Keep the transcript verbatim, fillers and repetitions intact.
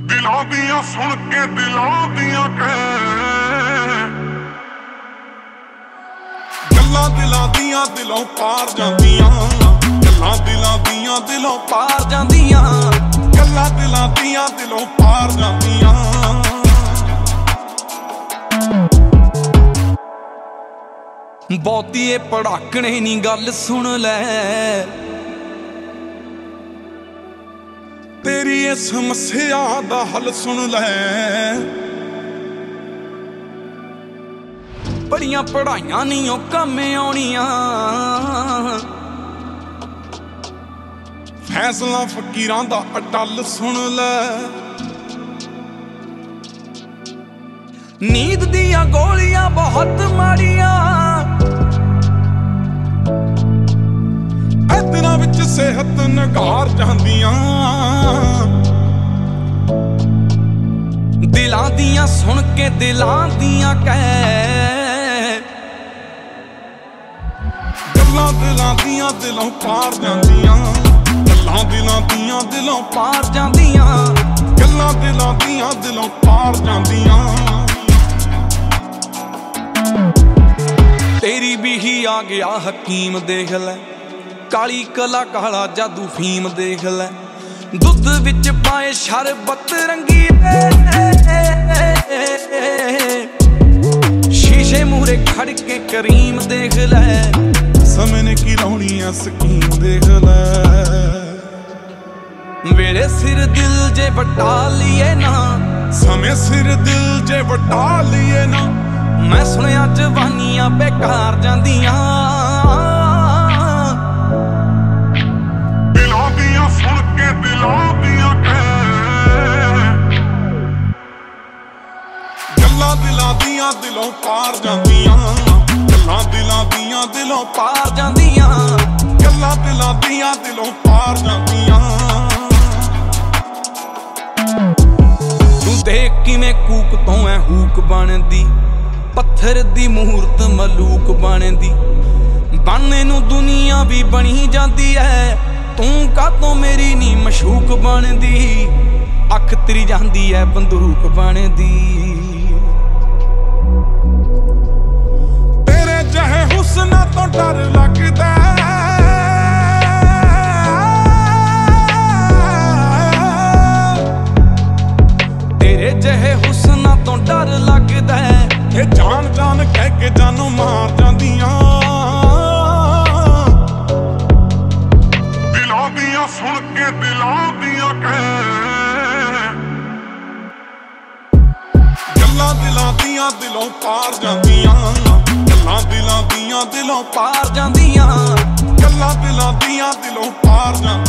दिलों दियां सुन के दिलों दियां कह गल्लां दिलां दियां दिलों पार जांदियां गल्लां दिलां दियां दिलों पार जांदियां गल्लां दिलां दियां दिलों पार जांदियां बहुती पड़ाकने नी गल सुन लै तेरी ये समस्या दा हल सुन लै बड़ियां पढ़ाइयां नहीं ओ कम आउणियां फैसला फकीरां दा अटल सुन लै नींद दियां गोलियां बहुत माड़ियां इतना विच सेहत नगार जांदियां दिलां दियां सुन के दिलां दियां कह गल्लां दिलां दियां दिलों पार जांदियां गल्लां दिलां दियां दिलों पार जांदियां गल्लां दिलां दियां दिलों पार जांदियां तेरी भी ही आ गया हकीम देख लै काली कला काला जादू फीम देख लै दुध विच पाए शरबत रंगी शीशे मूरे खड़ के करीम देख लै समय ने की लाउणी आ स्कीम देख लै वेड़े सिर दिल जे वटा लिए ना समय सिर दिल जे वटा लिए ना मैं सुनिया जवानियां बेकार जांदियां सुन के दिलों दियां कह गल्लां दिलां दियां दिलों पार जांदियां गल्लां दिलां दियां दिलों पार जांदियां गल्लां दिलां दियां दिलों पार जांदियां तू देख किवें कूक तो ऐ हूक बनदी पत्थर दी मूरत मलूक बनदी बनने नूं दुनिया भी बनी जांदी है तू कातों मेरी नी मशूक बनदी अख तेरी जांदी है बंदूक बनदी तेरे जहे हुस्ना तो डर लगदा तेरे जहे हुस्ना तो डर लगदा ये जान जान कह के जानू मार जांदियां सुन के दिलों दियां कह गल्लां दिलां दियां दिलों पार जांदियां गल्लां दिलां दियां दिलों पार जांदियां गल्लां दिलां दियां दिलों पार जांदियां